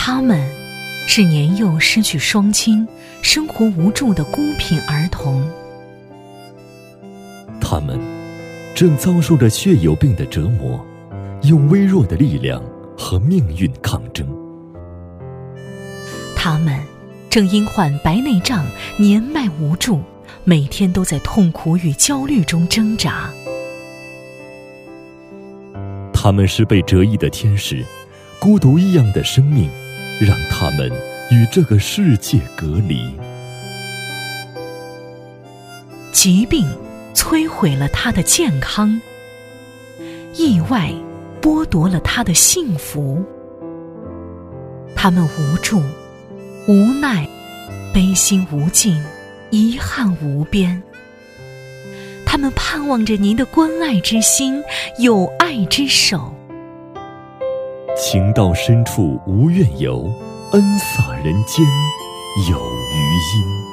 他们是年幼失去双亲、生活无助的孤贫儿童。 他们正遭受着血友病的折磨，用微弱的力量和命运抗争。 他们正因患白内障年迈无助，每天都在痛苦与焦虑中挣扎。 他们是被折翼的天使，孤独一样的生命让他们与这个世界隔离。 疾病摧毁了他的健康，意外剥夺了他的幸福。他们无助、无奈、悲心无尽、遗憾无边。他们盼望着您的关爱之心、友爱之手。 情到深处无怨尤，恩洒人间有余音。